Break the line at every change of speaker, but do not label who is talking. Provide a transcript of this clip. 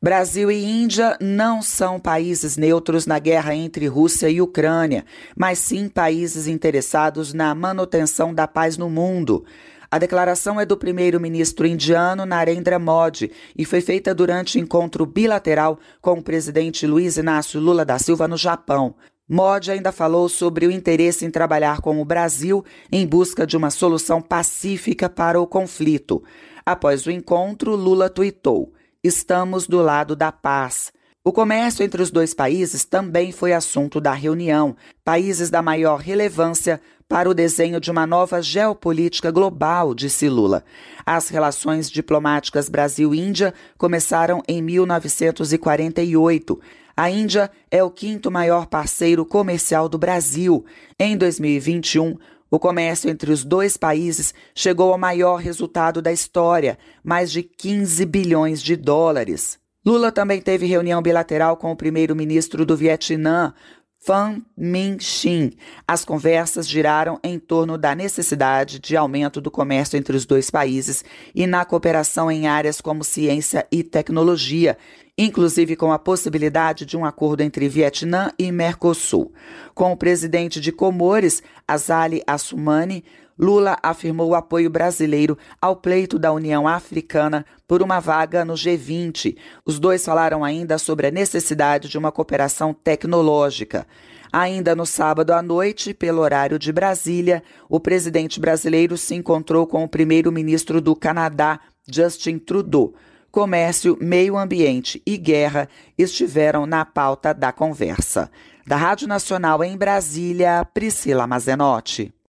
Brasil e Índia não são países neutros na guerra entre Rússia e Ucrânia, mas sim países interessados na manutenção da paz no mundo. A declaração é do primeiro-ministro indiano Narendra Modi e foi feita durante encontro bilateral com o presidente Luiz Inácio Lula da Silva no Japão. Modi ainda falou sobre o interesse em trabalhar com o Brasil em busca de uma solução pacífica para o conflito. Após o encontro, Lula tuitou: "Estamos do lado da paz." O comércio entre os dois países também foi assunto da reunião, países da maior relevância para o desenho de uma nova geopolítica global, disse Lula. As relações diplomáticas Brasil-Índia começaram em 1948. A Índia é o quinto maior parceiro comercial do Brasil. Em 2021, o comércio entre os dois países chegou ao maior resultado da história, mais de 15 bilhões de dólares. Lula também teve reunião bilateral com o primeiro-ministro do Vietnã, Pham Minh Chinh. As conversas giraram em torno da necessidade de aumento do comércio entre os dois países e na cooperação em áreas como ciência e tecnologia, inclusive com a possibilidade de um acordo entre Vietnã e Mercosul. Com o presidente de Comores, Azali Assoumani, Lula afirmou o apoio brasileiro ao pleito da União Africana por uma vaga no G20. Os dois falaram ainda sobre a necessidade de uma cooperação tecnológica. Ainda no sábado à noite, pelo horário de Brasília, o presidente brasileiro se encontrou com o primeiro-ministro do Canadá, Justin Trudeau. Comércio, meio ambiente e guerra estiveram na pauta da conversa. Da Rádio Nacional em Brasília, Priscila Mazenotti.